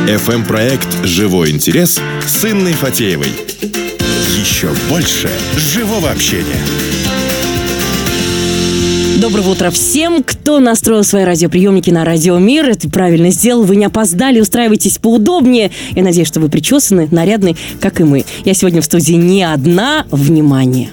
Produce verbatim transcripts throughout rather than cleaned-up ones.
эф эм-проект «Живой интерес» с Инной Фатеевой. Еще больше живого общения. Доброго утра всем, кто настроил свои радиоприемники на Радио Мир. Это правильно сделал, вы не опоздали, устраивайтесь поудобнее. Я надеюсь, что вы причесаны, нарядны, как и мы. Я сегодня в студии не одна. Внимание!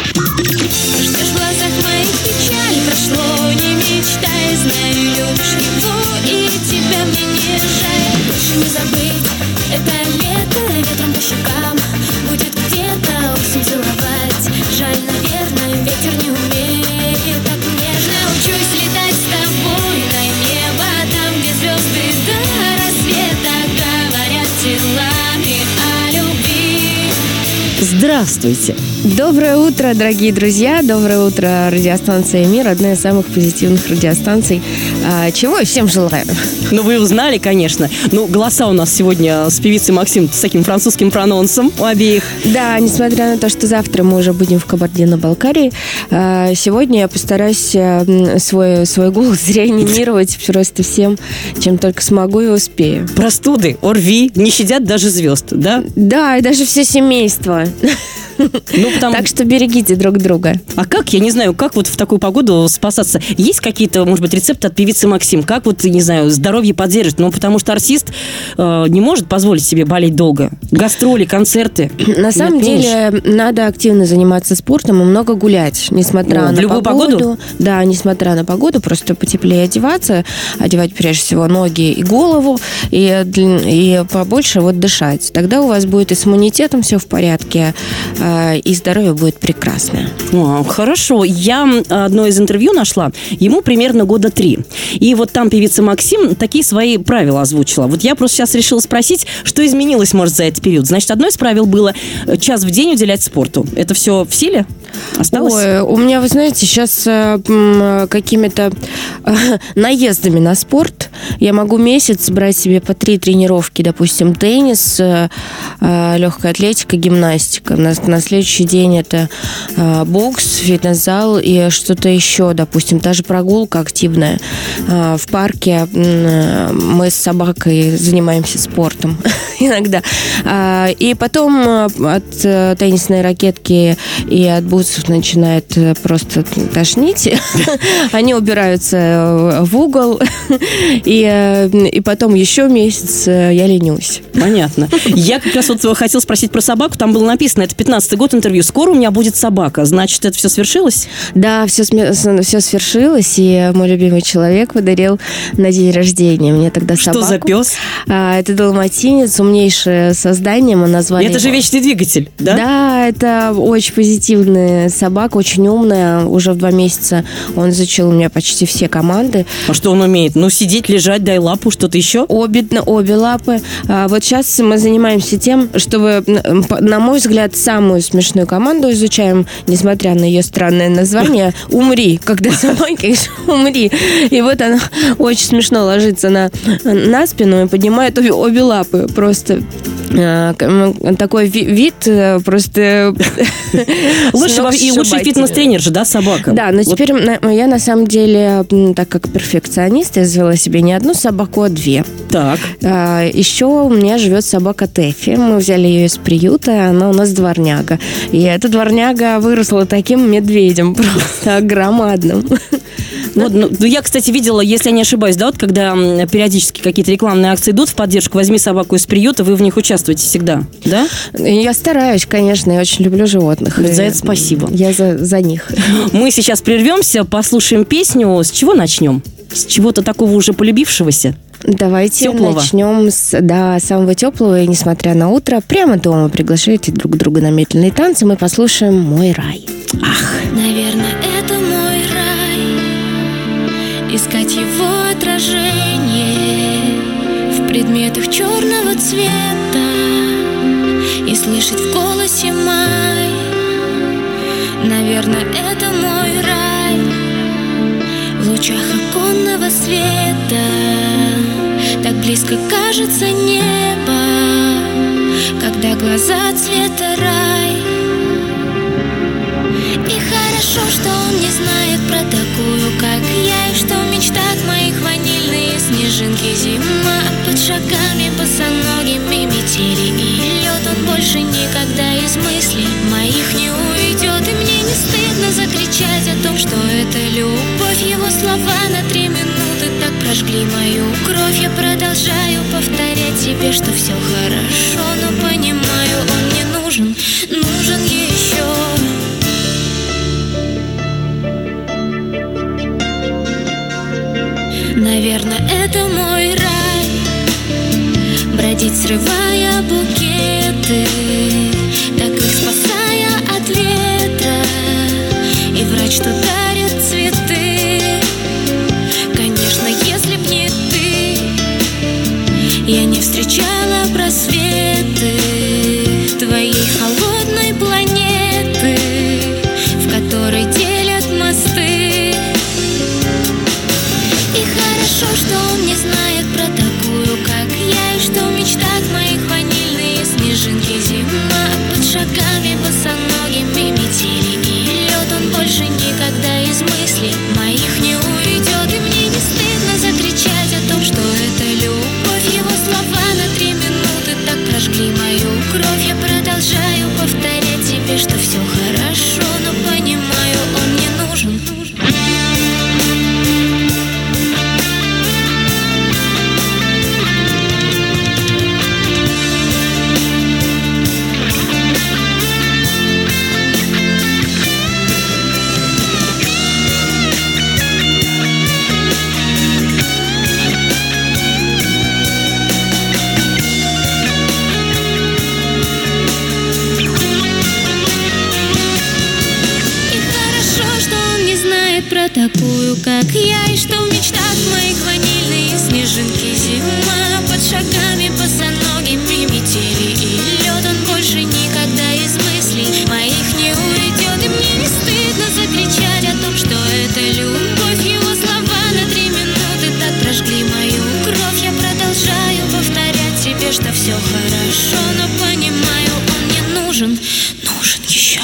Не забыть, это лето, ветром по щекам будет где-то осень целовать. Жаль, наверное, ветер не умеет так нежно. Учусь летать с тобой на небо, там, где звезды до рассвета говорят телами о любви. Здравствуйте! Доброе утро, дорогие друзья! Доброе утро, радиостанция «Мир», одна из самых позитивных радиостанций, чего я всем желаю. Ну, вы узнали, конечно. Ну, голоса у нас сегодня с певицей Максим с таким французским прононсом у обеих. Да, несмотря на то, что завтра мы уже будем в Кабардино-Балкарии, сегодня я постараюсь свой, свой голос реанимировать просто всем, чем только смогу и успею. Простуды, ОРВИ не щадят даже звезд, да? Да, и даже все семейство. Ну, потому... Так что берегите друг друга. А как, я не знаю, как вот в такую погоду спасаться? Есть какие-то, может быть, рецепты от певицы Максим? Как вот, не знаю, здоровье поддерживать? Ну, потому что артист э, не может позволить себе болеть долго. Гастроли, концерты. На самом Нет, деле, меньше. надо активно заниматься спортом и много гулять, несмотря О, на в любую погоду. погоду? Да, несмотря на погоду, просто потеплее одеваться, одевать прежде всего ноги и голову, и, и побольше вот дышать. Тогда у вас будет и с иммунитетом все в порядке, и здоровье будет прекрасное. О, хорошо. Я одно из интервью нашла. Ему примерно года три. И вот там певица Максим такие свои правила озвучила. Вот я просто сейчас решила спросить, что изменилось, может, за этот период. Значит, одно из правил было час в день уделять спорту. Это все в силе? Осталось? Ой, у меня, вы знаете, сейчас э, какими-то э, наездами на спорт я могу месяц брать себе по три тренировки, допустим, теннис, э, э, легкая атлетика, гимнастика. На, на следующий день это э, бокс, фитнес-зал и что-то еще, допустим, та же прогулка активная. Э, в парке э, мы с собакой занимаемся спортом иногда. Э, и потом от э, теннисной ракетки и от бутсов начинает просто тошнить. Они убираются в угол. И, и потом еще месяц я ленюсь. Понятно. Я как раз вот хотела спросить про собаку. Там было написано, это пятнадцатый год интервью. Скоро у меня будет собака. Значит, это все свершилось? Да, все, все свершилось. И мой любимый человек подарил на день рождения мне тогда собаку. Что за пес? А, это далматинец, умнейшее создание. Мы назвали Это его... же вечный двигатель, да? Да, это очень позитивная собака, очень умная. Уже в два месяца он изучил у меня почти все команды. А что он умеет? Ну, сидеть, лежать, дай лапу, что-то еще? Обе, обе лапы. А вот сейчас мы занимаемся тем, чтобы, на мой взгляд, самую смешную команду изучаем, несмотря на ее странное название, «Умри», когда собака «Умри». И вот она очень смешно ложится на, на спину и поднимает обе, обе лапы. Просто такой вид просто... Лучше, и лучший фитнес-тренер же, да, собака? Да, но теперь вот. Я на самом деле, так как перфекционист, я завела себе не одну собаку, а две. Так. А, еще у меня живет собака Тэффи. Мы взяли ее из приюта, она у нас дворняга. И эта дворняга выросла таким медведем, просто громадным. Ну, ну, я, кстати, видела, если я не ошибаюсь, да, вот когда периодически какие-то рекламные акции идут в поддержку «Возьми собаку из приюта», вы в них участвуете всегда, да? Я стараюсь, конечно, я очень люблю животных. За это спасибо. Я за, за них. Мы сейчас прервемся, послушаем песню. С чего начнем? С чего-то такого уже полюбившегося? Давайте теплого. начнем с да, самого теплого, и несмотря на утро, прямо дома приглашайте друг друга на медленные танцы, мы послушаем «Мой рай». Ах, наверное, это мой рай, искать его отражение в предметах черного цвета и слышать в голосе май. Наверное, это мой рай в лучах оконного света. Так близко кажется небо, когда глаза цвета рай. И хорошо, что он не знает про такую, как я, и что в мечтах моих ванильные снежинки. Зима под шагами босоногими больше никогда из мыслей моих не уйдет. И мне не стыдно закричать о том, что это любовь. Его слова на три минуты так прожгли мою кровь. Я продолжаю повторять себе, что все хорошо, но понимаю, он мне нужен, нужен еще. Наверное, это мой рай, бродить, срывая букеты, так их спасая от ветра, и врач, что дарит цветы. Конечно, если б не ты, я не встречала просветы твоей холодной планеты, в которой делят мосты. И хорошо, что он не знает про такую, как я, и что в мечтах моих ванильные снежинки зима, под шагами босоногими метели и лед. Он больше никогда из мыслей моих не уйдет. И мне не стыдно закричать о том, что это любовь. Его слова на три минуты так прожгли мою кровь. Я продолжаю повторять себе, что все хорошо, но понимаю, он мне нужен. Про такую, как я, и что в мечтах моих ванильные снежинки зима, под шагами босоногими метели и лед. Он больше никогда из мыслей моих не уйдет. И мне не стыдно закричать о том, что это любовь. Его слова на три минуты так прожгли мою кровь. Я продолжаю повторять себе, что все хорошо, но понимаю, он мне нужен, нужен еще.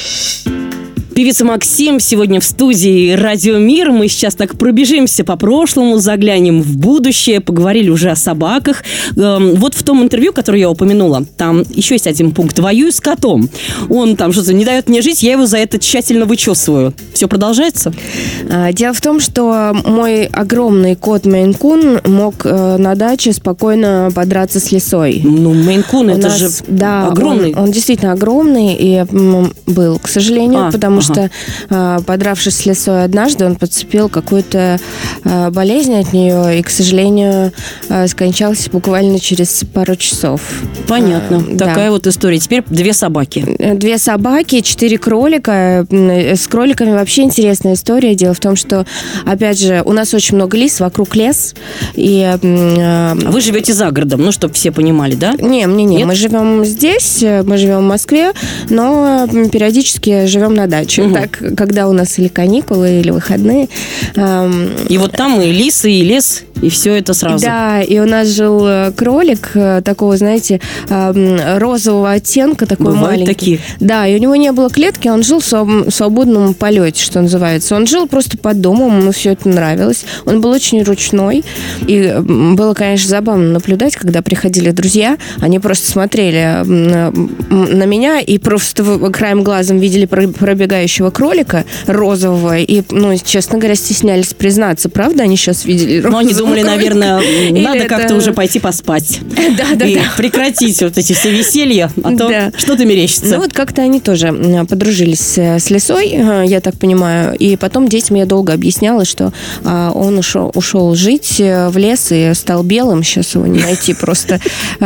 Певица Максим сегодня в студии «Радио Мир». Мы сейчас так пробежимся по прошлому, заглянем в будущее, поговорили уже о собаках. Вот в том интервью, которое я упомянула, там еще есть один пункт. «Воюю с котом». Он там что-то не дает мне жить, я его за это тщательно вычесываю. Все продолжается? Дело в том, что мой огромный кот Мейн-кун мог на даче спокойно подраться с лисой. Ну, Мейн-кун, это нас, же да, огромный. Он, он действительно огромный и был, к сожалению, а, потому ага. что, э, подравшись с лисой однажды, он подцепил какую-то э, болезнь от нее и, к сожалению, э, скончался буквально через пару часов. Понятно. Э, Такая да. вот история. Теперь две собаки. Две собаки, четыре кролика. С кроликами вообще интересная история. Дело в том, что, опять же, у нас очень много лис, вокруг лес. И, э, а вы живете за городом, ну, чтобы все понимали, да? Не, не, не. Мы живем здесь, мы живем в Москве, но периодически живем на даче. Угу. Так, когда у нас или каникулы, или выходные. Эм, и вот там и лисы, и лес, и все это сразу. Да, и у нас жил кролик такого, знаете, розового оттенка, такой Бывают маленький. Такие. Да, и у него не было клетки, он жил в свободном полете, что называется. Он жил просто под домом, ему все это нравилось. Он был очень ручной, и было, конечно, забавно наблюдать, когда приходили друзья, они просто смотрели на, на меня и просто краем глазом видели пробегающего кролика розового, и, ну, честно говоря, стеснялись признаться, правда, они сейчас видели розового. Но они думали, наверное, надо это... как-то уже пойти поспать. Да, да, и да. прекратить вот эти все веселья, а то да. что-то мерещится. Ну вот как-то они тоже подружились с лисой, я так понимаю, и потом детям я долго объясняла, что он ушел, ушел жить в лес и стал белым, сейчас его не найти просто.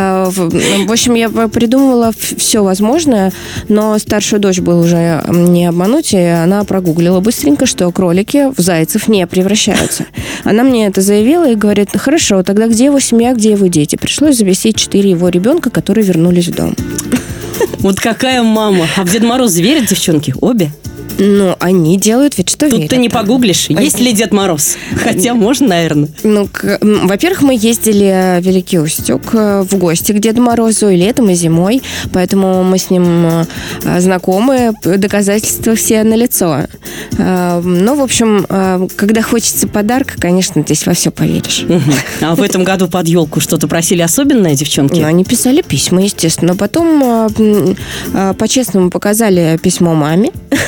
В общем, я придумывала все возможное, но старшую дочь было уже не обмануть, и она прогуглила быстренько, что кролики в зайцев не превращаются. Она мне это заявила и говорит: хорошо, тогда где его семья, где его дети? Пришлось завести четыре его ребенка, которые вернулись в дом. Вот какая мама. А в Дед Мороз верят девчонки? Обе? Ну, они делают вид, что Тут верят. ты не погуглишь, есть ли Дед Мороз. Хотя можно, наверное. Ну, к- м, во-первых, мы ездили в Великий Устюг э, в гости к Деду Морозу и летом, и зимой, поэтому мы с ним э, знакомы, доказательства все налицо. Э, Ну, в общем, э, когда хочется подарка, конечно, здесь во все поверишь. Мгм. А в этом году под елку что-то просили особенное, девчонки? Ну, они писали письма, естественно. Потом э, м, э, по-честному показали письмо маме.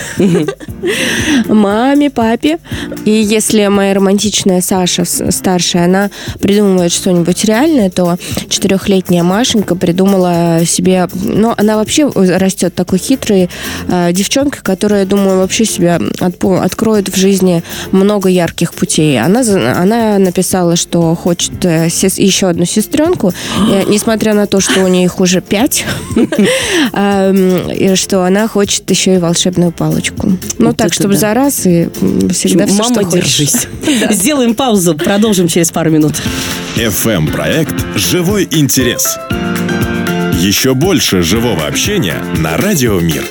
Маме, папе. И если моя романтичная Саша, с- старшая, она придумывает что-нибудь реальное, то четырехлетняя Машенька придумала себе... Ну, она вообще растет такой хитрой э, девчонкой, которая, я думаю, вообще себя отпо- откроет в жизни много ярких путей. Она, за- она написала, что хочет э, сес- еще одну сестренку, э, несмотря на то, что у нее их уже пять, эм, и что она хочет еще и волшебную палочку. Ну, Вот так, это чтобы да. за раз и м, всегда все, Мама, что хочешь. держись. Сделаем паузу, продолжим через пару минут. эф эм-проект «Живой интерес». Еще больше живого общения на Радио Мир.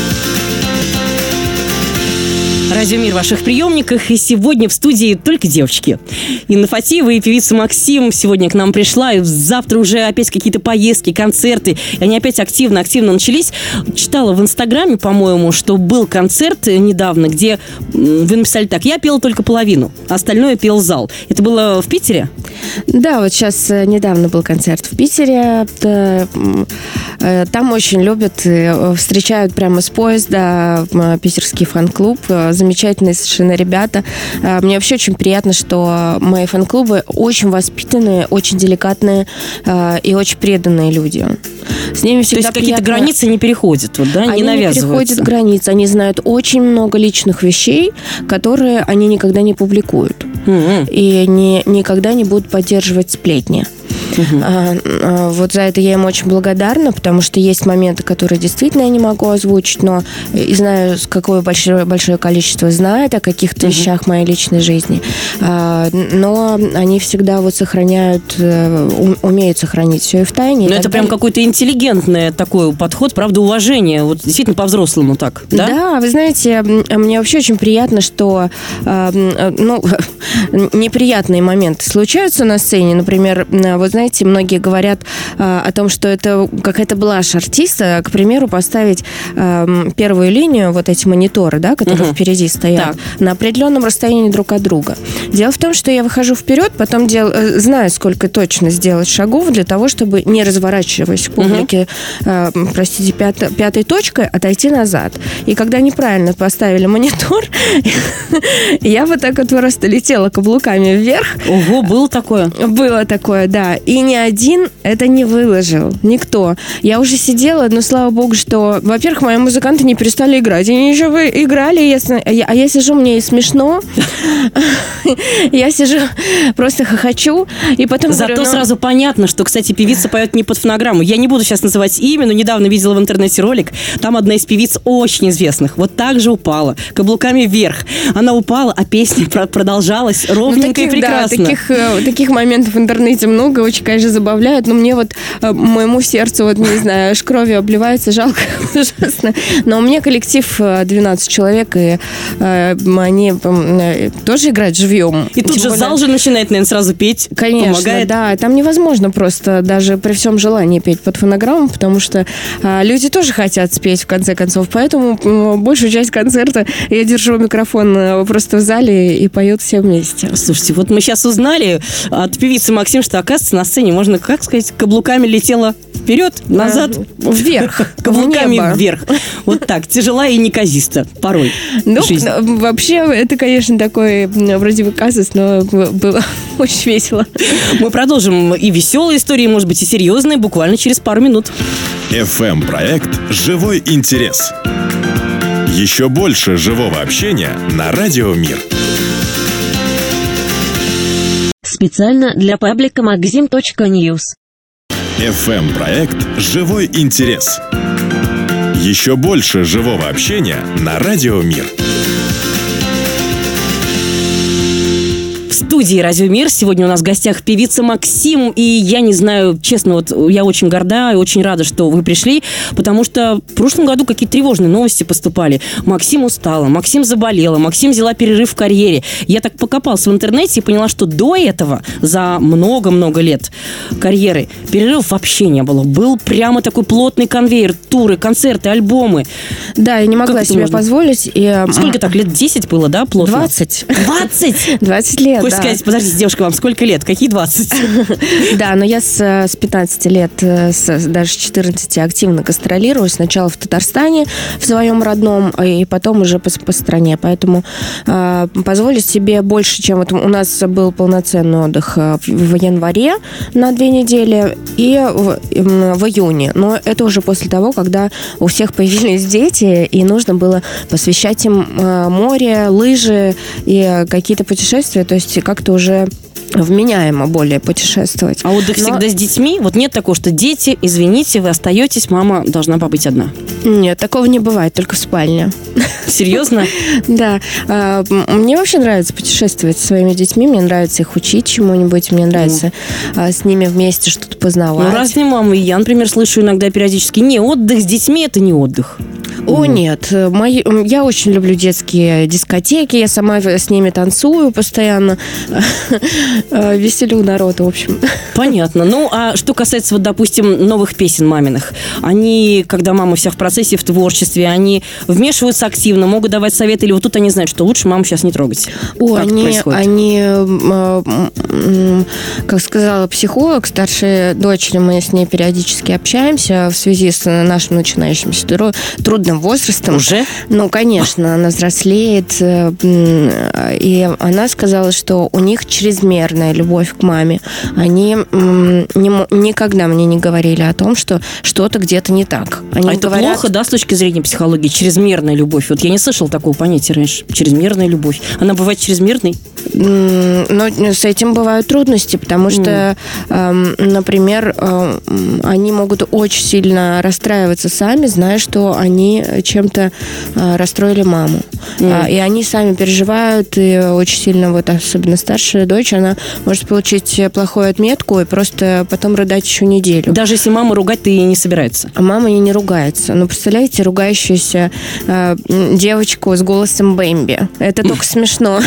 Радио Мир в ваших приемниках. И сегодня в студии только девочки. Инна Фатеева и певица Максим сегодня к нам пришла. И завтра уже опять какие-то поездки, концерты. И они опять активно-активно начались. Читала в Инстаграме, по-моему, что был концерт недавно, где м, вы написали так: я пела только половину, остальное пел зал. Это было в Питере? Да, вот сейчас э, недавно был концерт в Питере. Т- м, э, Там очень любят, э, встречают прямо с поезда м, питерский фан-клуб. Э, Замечательные совершенно ребята. Э, Мне вообще очень приятно, что мои фан-клубы очень воспитанные, очень деликатные э, и очень преданные люди. С ними То всегда есть какие-то приятно- границы не переходят, вот, да, не Они не навязываются? переходят границ, они знают очень много личных вещей, которые они никогда не публикуют. Мгм. И не, никогда не будут поддерживать сплетни. А, а, вот за это я им очень благодарна, потому что есть моменты, которые действительно я не могу озвучить, но и знаю, с какое большое, большое количество знает о каких-то вещах моей личной жизни. А, но они всегда вот сохраняют, э, ум- умеют сохранить все и в тайне. и Ну, так это прям далее. какой-то интеллигентный такой подход, правда, уважение. Вот действительно по-взрослому так, да? Да, вы знаете, м, мне вообще очень приятно, что э, м, ну, неприятные моменты случаются на сцене. Например, м, вот знаете, многие говорят э, о том, что это какая-то блажь артиста, к примеру, поставить э, м, первую линию, вот эти мониторы, да, которые Мгм. впереди стоят, Так. на определенном расстоянии друг от друга. Дело в том, что я выхожу вперед, потом дел, э, знаю, сколько точно сделать шагов для того, чтобы, не разворачиваясь к публике, э, простите, пят- пятой точкой, отойти назад. И когда неправильно поставили монитор, я вот так вот просто летела каблуками вверх. Ого, было такое. Было такое, да. И ни один это не выложил. Никто. Я уже сидела, но слава богу, что, во-первых, мои музыканты не перестали играть. Они еще вы играли, ясно, а я, а я сижу, мне и смешно. Я сижу, просто хохочу. И потом Зато говорю, ну, сразу понятно, что, кстати, певица поет не под фонограмму. Я не буду сейчас называть имя, но недавно видела в интернете ролик. Там одна из певиц очень известных вот так же упала, каблуками вверх. Она упала, а песня про- продолжалась ну, ровненько таких, и да, прекрасно. таких, э, таких моментов в интернете много, очень, конечно, забавляют. Но мне вот, э, моему сердцу, вот, не знаю, аж кровью обливается, жалко, ужасно. Но у меня коллектив э, двенадцать человек, и э, они э, тоже играют живьем. И тут Тем же более- зал же начинает, наверное, сразу петь. Конечно, помогает. да. Там невозможно просто даже при всем желании петь под фонограмму, потому что а, люди тоже хотят спеть, в конце концов. Поэтому м, большую часть концерта я держу микрофон э, просто в зале и поют все вместе. Слушайте, вот мы сейчас узнали от певицы Максим, что, оказывается, на сцене можно, как сказать, каблуками летела вперед, назад, А, вверх, каблуками в небо. вверх. Вот так, тяжела и неказиста порой. Ну, жизнь. э, вообще, это, конечно, такой м, вроде бы казус, но б- было очень весело. Мы продолжим и веселые истории, может быть, и серьезные, буквально через пару минут. эф эм-проект «Живой интерес». Еще больше живого общения на Радио Мир. Специально для паблика максим точка ньюс. эф эм-проект «Живой интерес». Еще больше живого общения на Радио Мир. В студии «Радио Мир». Сегодня у нас в гостях певица Максим. И я не знаю, честно, вот я очень горда и очень рада, что вы пришли, потому что в прошлом году какие-то тревожные новости поступали. Максим устала, Максим заболела, Максим взяла перерыв в карьере. Я так покопалась в интернете и поняла, что до этого, за много-много лет карьеры, перерывов вообще не было. Был прямо такой плотный конвейер, туры, концерты, альбомы. Да, я не могла себе можно? позволить. И... Сколько так, лет десять было, да, плотно? двадцать. двадцать? двадцать лет, Хочешь да. сказать, подождите, девушка, вам сколько лет? Какие двадцать? Да, но я с, с пятнадцати лет, с, даже с четырнадцати активно гастролирую. Сначала в Татарстане, в своем родном, и потом уже по, по стране. Поэтому э, позволить себе больше, чем... Вот у нас был полноценный отдых в, в январе на две недели и в, в июне. Но это уже после того, когда у всех появились дети, и нужно было посвящать им э, море, лыжи и какие-то путешествия. То есть как-то уже вменяемо более путешествовать. А отдых Но... всегда с детьми? Вот нет такого, что дети, извините, вы остаетесь, мама должна побыть одна. Нет, такого не бывает, только в спальне. Серьезно? Да. Мне вообще нравится путешествовать со своими детьми, мне нравится их учить чему-нибудь, мне нравится с ними вместе что-то познавать. Ну, разные мамы. Я, например, слышу иногда периодически: не, отдых с детьми – это не отдых. О, нет. Мои, я очень люблю детские дискотеки. Я сама с ними танцую постоянно. Веселю народ, в общем. Понятно. Ну, а что касается, вот, допустим, новых песен маминых. Они, когда мама вся в процессе, в творчестве, они вмешиваются активно, могут давать советы, или вот тут они знают, что лучше маму сейчас не трогать? О, как они, они, как сказала психолог, старшая дочери, мы с ней периодически общаемся в связи с нашим начинающимся трудным возрастом. Уже? Ну, конечно, она взрослеет. И она сказала, что у них чрезмерная любовь к маме. Они не, никогда мне не говорили о том, что что-то где-то не так. Они а это говорят... плохо, да, с точки зрения психологии? Чрезмерная любовь. Вот я не слышала такого понятия раньше. Чрезмерная любовь. Она бывает чрезмерной? Но с этим бывают трудности, потому что, mm. э, например, э, они могут очень сильно расстраиваться сами, зная, что они чем-то э, расстроили маму. Mm. И они сами переживают, и очень сильно, вот особенно старшая дочь, она может получить плохую отметку и просто потом рыдать еще неделю. Даже если мама ругать-то и не собирается? А мама и не ругается. Ну, представляете, ругающуюся э, девочку с голосом Бэмби. Это только смешно.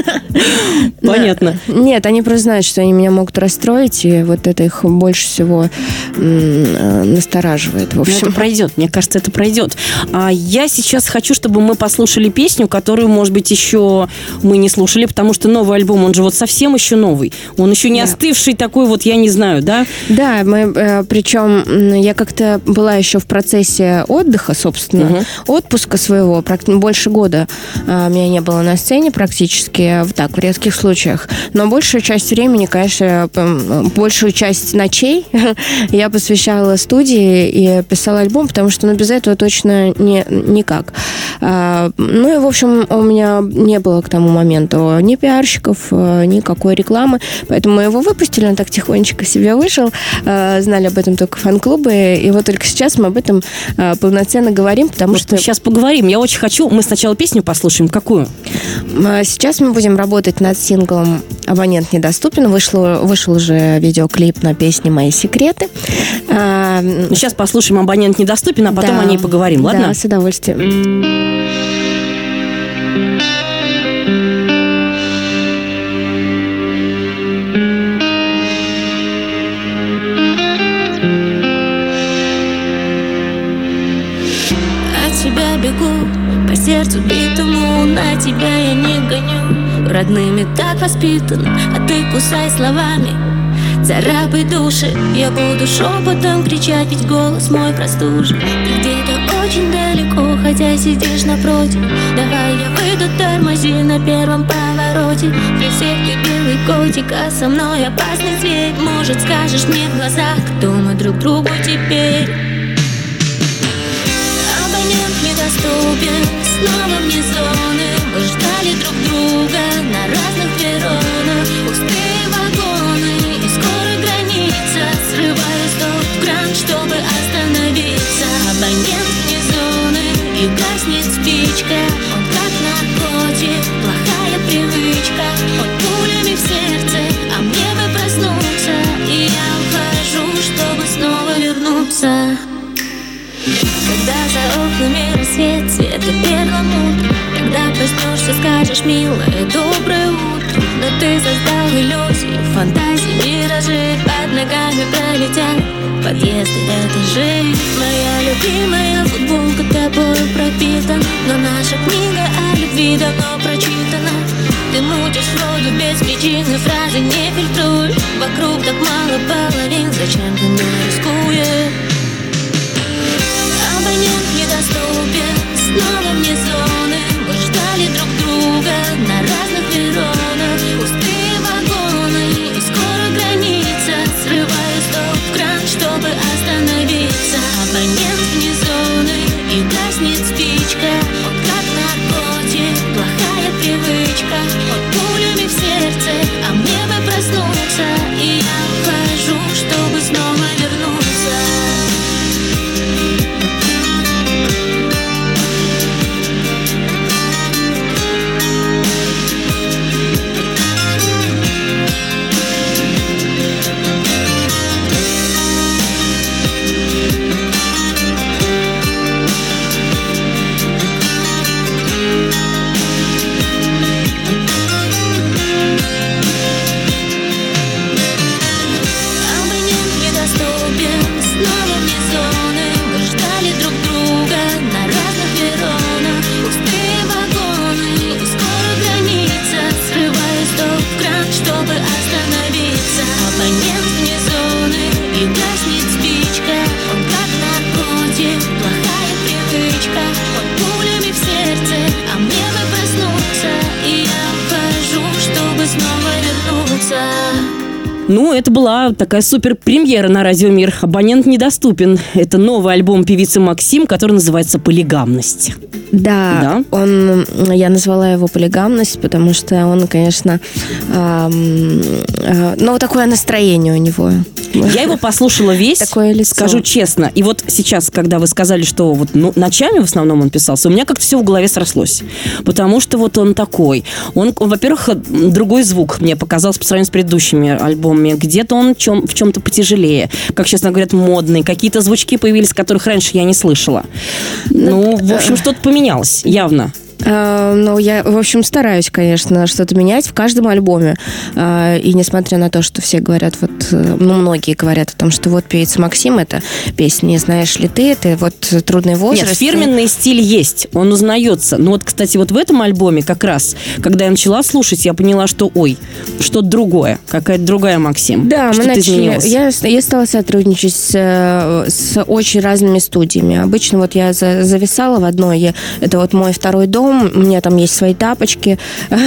Понятно. Нет, они просто знают, что они меня могут расстроить, и вот это их больше всего настораживает. В общем, это пройдет. Мне кажется, это пройдет. А я сейчас хочу, чтобы мы послушали песню, которую, может быть, еще мы не слушали, потому что новый альбом, он же вот совсем еще новый. Он еще не да. остывший такой вот, я не знаю, да? Да, мы, причем я как-то была еще в процессе отдыха, собственно, угу. отпуска своего, больше года меня не было на сцене практически, так, в редких случаях. Но большую часть времени, конечно, большую часть ночей я посвящала студии и писала альбом, потому что ну, без этого точно не, никак. А, ну и, в общем, у меня не было к тому моменту ни пиарщиков, никакой рекламы, поэтому мы его выпустили, он так тихонечко себе вышел, а, знали об этом только фан-клубы, и вот только сейчас мы об этом а, полноценно говорим, потому вот что... Сейчас поговорим, я очень хочу, мы сначала песню послушаем, какую? Сейчас мы будем работать над синглом «Абонент недоступен». Вышло, вышел уже видеоклип на песню «Мои секреты». А, сейчас послушаем «Абонент недоступен», а потом да, о ней поговорим, ладно? Да, с удовольствием. От тебя бегу, по сердцу битому, на тебя я не гоню. Родными так воспитан, а ты кусай словами, царапай души. Я буду шепотом кричать, ведь голос мой простужен. Ты где-то очень далеко, хотя сидишь напротив. Давай я выйду, тормози на первом повороте. Для всех ты белый котик, а со мной опасный зверь. Может, скажешь мне в глазах, кто мы друг другу теперь? Абонент недоступен, снова вне зоны. Мы ждали друг друга на разных перронах. Пустые вагоны и скоро граница. Срываю стоп-кран, чтобы остановиться. Абонент вне зоны и гаснет спичка. Он как наркотик, плохая привычка. Он пулями все что скажешь, милая, доброе утро. Но ты создал иллюзии, фантазии, миражи. Под ногами пролетят подъезды, этажи. Моя любимая футболка тобою пропитана, но наша книга о любви давно прочитана. Ты мутишь воду без причины, фразы не фильтруешь. Вокруг так мало половин, зачем ты не рискуешь? Абонент недоступен, снова вне зоны. Мы ждали друг друга на разных перронах. Пустые вагоны и скоро граница. Срываю стоп-кран, чтобы остановиться. Абонент вне зоны и гаснет спичка. Он как наркотик, плохая привычка. Он пулями в сердце, а мне бы проснуться. И я ухожу, чтобы снова вернуться. Ну, это была такая супер премьера на Радио Мир. «Абонент недоступен». Это новый альбом певицы Максим, который называется «Полигамность». Да, да, он, я назвала его «Полигамность», потому что он, конечно, эм, э, ну, такое настроение у него. Я его послушала весь, скажу честно. И вот сейчас, когда вы сказали, что вот ну, ночами в основном он писался, у меня как-то все в голове срослось. Потому что вот он такой. Он, во-первых, другой звук мне показался по сравнению с предыдущими альбомами. Где-то он чем, в чем-то потяжелее. Как сейчас говорят, модный. Какие-то звучки появились, которых раньше я не слышала. Ну, в общем, что-то поменялось, явно. Ну, я, в общем, стараюсь, конечно, что-то менять в каждом альбоме. И несмотря на то, что все говорят, вот, ну, многие говорят о том, что вот певица Максим, это песня «Не знаешь ли ты», это вот «Трудный возраст». Нет, фирменный стиль есть, он узнается. Но вот, кстати, вот в этом альбоме как раз, когда я начала слушать, я поняла, что, ой, что-то другое, какая-то другая Максим. Да, мы начали, я, я стала сотрудничать с, с очень разными студиями. Обычно вот я зависала в одной, я, это вот мой второй дом, у меня там есть свои тапочки,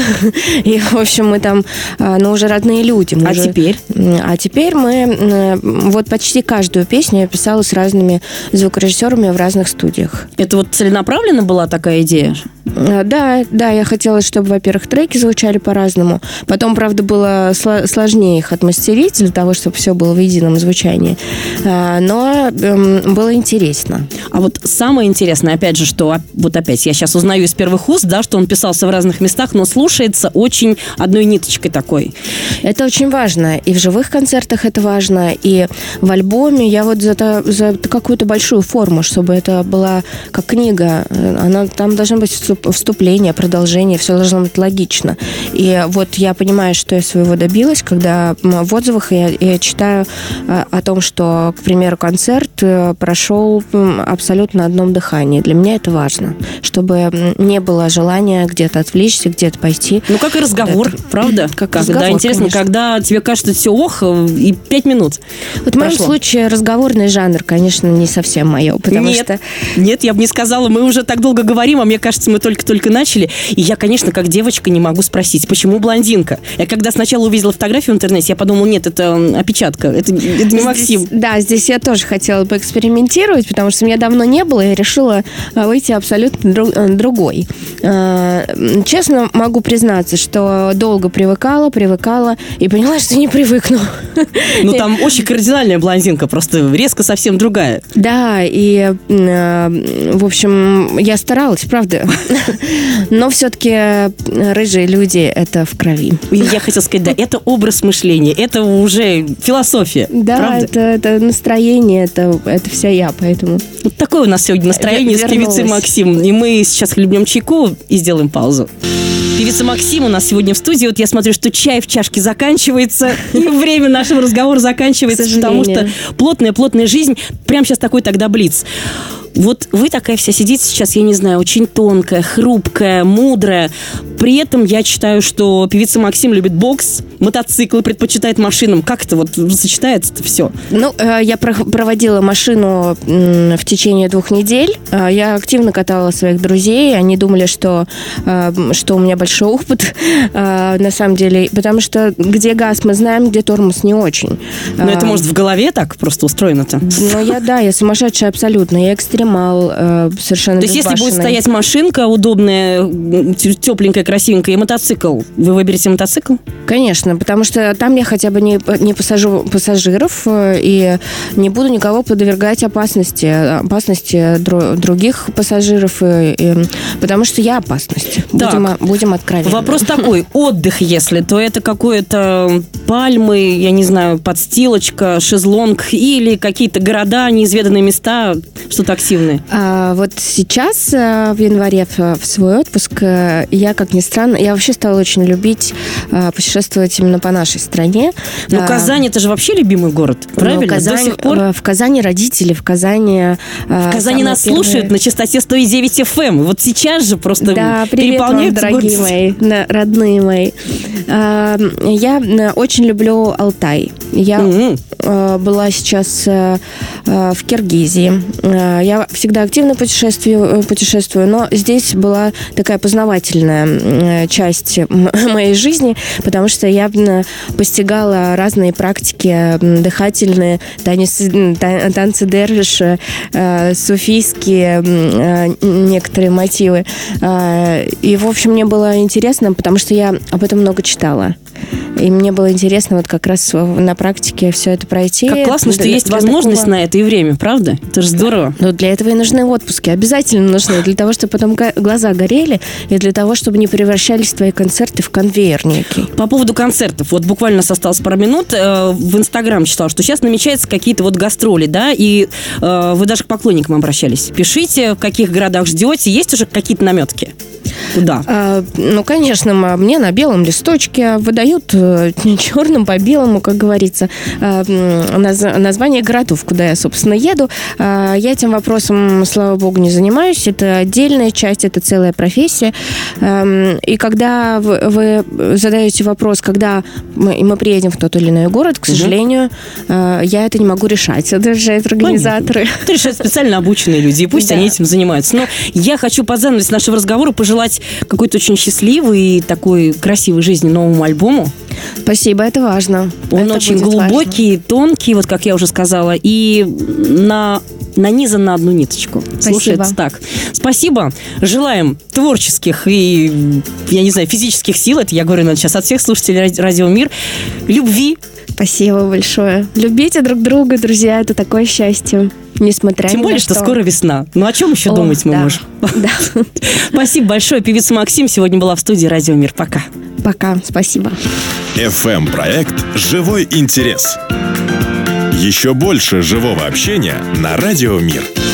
и, в общем, мы там, ну, уже родные люди. А уже... теперь? А теперь мы, вот почти каждую песню я писала с разными звукорежиссерами в разных студиях. Это вот целенаправленно была такая идея? Да, да, я хотела, чтобы, во-первых, треки звучали по-разному. Потом, правда, было сложнее их отмастерить для того, чтобы все было в едином звучании. Но было интересно. А вот самое интересное, опять же, что вот опять я сейчас узнаю из первых уст, да, что он писался в разных местах, но слушается очень одной ниточкой такой. Это очень важно. И в живых концертах это важно, и в альбоме я вот за, за какую-то большую форму, чтобы это была как книга. Она, там должно быть вступление, продолжение, все должно быть логично. И вот я понимаю, что я своего добилась, когда в отзывах я, я читаю о том, что, к примеру, концерт прошел абсолютно на одном дыхании. Для меня это важно, чтобы не было желания где-то отвлечься, где-то пойти. Ну, как и разговор, это... правда? Как разговор, да, интересно, конечно. Когда тебе кажется все ох, и пять минут Вот прошло. В моем случае разговорный жанр, конечно, не совсем мое, потому нет, что... Нет, я бы не сказала, мы уже так долго говорим, а мне кажется, мы только-только начали, и я, конечно, как девочка не могу спросить, почему блондинка? Я когда сначала увидела фотографию в интернете, я подумала, нет, это опечатка, это, это не Максим. Здесь, да, здесь я тоже хотела поэкспериментировать, потому что меня давно не было, и решила выйти абсолютно другой. Честно могу признаться, что долго привыкала, привыкала, и поняла, что не привыкну. Ну, там очень кардинальная блондинка, просто резко совсем другая. Да, и, в общем, я старалась, правда. Но все-таки рыжие люди – это в крови. Я хотела сказать, да, это образ мышления, это уже философия, да, правда? Это, это настроение, это, это вся я, поэтому... Вот такое у нас сегодня настроение с певицей Максим. И мы сейчас хлебнем чай. чайку и сделаем паузу. Певица Максим у нас сегодня в студии. Вот я смотрю, что чай в чашке заканчивается, и время нашего разговора заканчивается, потому что плотная-плотная жизнь. Прямо сейчас такой тогда блиц. Вот вы такая вся сидите сейчас, я не знаю, очень тонкая, хрупкая, мудрая. При этом я читаю, что певица Максим любит бокс, мотоциклы, предпочитает машинам. Как это вот сочетается-то все? Ну, я проводила машину в течение двух недель. Я активно катала своих друзей. Они думали, что, что у меня большой опыт, на самом деле. Потому что где газ мы знаем, где тормоз не очень. Но это, может, в голове так просто устроено-то? Ну, я, да, я сумасшедшая абсолютно. Я экстремал совершенно. То есть, если будет стоять машинка удобная, тепленькая, красивенькая, и мотоцикл, вы выберете мотоцикл? Конечно, потому что там я хотя бы не, не посажу пассажиров и не буду никого подвергать опасности, опасности дру, других пассажиров, и, и, потому что я опасность. Будем, будем откровенны. Вопрос такой, отдых, если, то это какое-то пальмы, я не знаю, подстилочка, шезлонг или какие-то города, неизведанные места, что-то активное? А, вот сейчас, в январе, в свой отпуск, я, как ни странно, я вообще стала очень любить путешествовать именно по нашей стране. Ну, Казань, это же вообще любимый город, правильно? Ну, Казань, до сих пор? В Казани родители, в Казани... В Казани нас первые... слушают на частоте сто девять эф эм. Вот сейчас же просто да, привет вам, дорогие мои, родные мои. Я очень люблю Алтай. Я mm-hmm. была сейчас в Киргизии. Я всегда активно путешествую, путешествую, но здесь была такая познавательная часть моей жизни, потому что я постигала разные практики дыхательные, танцы, танцы дервиша, суфийские некоторые мотивы. И, в общем, мне было интересно, потому что я об этом много читала. И мне было интересно вот как раз на практике все это пройти. Как классно, что есть возможность такого... на это и время, правда? Это же здорово. Но для этого и нужны отпуски. Обязательно нужны. Для того, чтобы потом глаза горели, и для того, чтобы не превращались твои концерты в конвейер некий. По поводу концертов. Вот буквально осталось пару минут. В Инстаграм читала, что сейчас намечаются какие-то вот гастроли, да, и вы даже к поклонникам обращались. Пишите, в каких городах ждете. Есть уже какие-то наметки? Куда? А, ну, конечно, мне на белом листочке выдают черным по белому, как говорится, название городов, куда я, собственно, еду. Я этим вопросом, слава богу, не занимаюсь. Это отдельная часть, это целая профессия. И когда вы задаете вопрос, когда мы, мы приедем в тот или иной город, к сожалению, угу. я это не могу решать. Это решают организаторы. Понятно. Это решают специально обученные люди, и пусть да. они этим занимаются. Но я хочу под занавес нашего разговора пожелать какой-то очень счастливой и такой красивой жизни новому альбому. Спасибо, это важно. Он это очень глубокий, важно. Тонкий, вот как я уже сказала, и на, нанизан на одну ниточку. Спасибо. Слушается так. Спасибо. Желаем творческих и, я не знаю, физических сил, это я говорю наверное, сейчас от всех слушателей Радио Мир, любви. Спасибо большое. Любите друг друга, друзья, это такое счастье. Несмотря Тем ни более, на что. что скоро весна. Ну, о чем еще О, думать мы да, можем? Да. Спасибо большое. Певица Максим сегодня была в студии Радио Мир. Пока. Пока. Спасибо. эф эм-проект «Живой интерес». Еще больше живого общения на Радио Мир.